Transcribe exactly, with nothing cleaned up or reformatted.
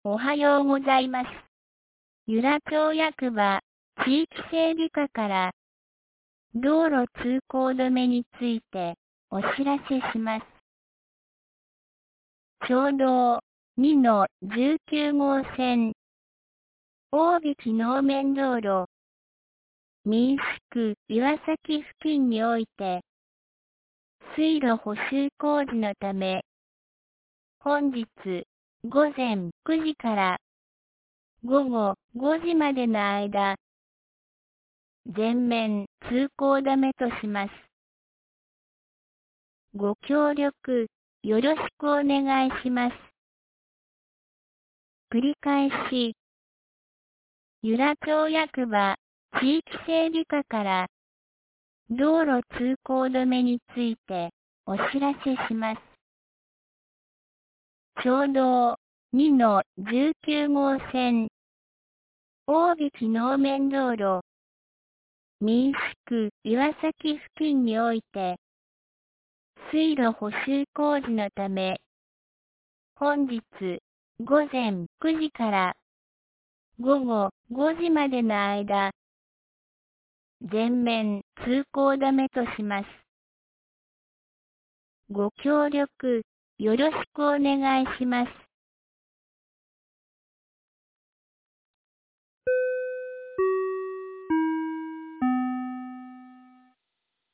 おはようございます。由良町役場地域整備課から道路通行止めについてお知らせします。町道 にのじゅうきゅう 号線大引能面道路民宿区岩崎付近において水路補修工事のため本日午前くじから午後ごじまでの間全面通行止めとします。ご協力よろしくお願いします。繰り返し、由良町役場地域整備課から道路通行止めについてお知らせします。町道 にのじゅうきゅう 号線大引能面道路民宿区岩崎付近において水路補修工事のため本日午前くじから午後ごじまでの間全面通行止めとします。ご協力よろしくお願いします。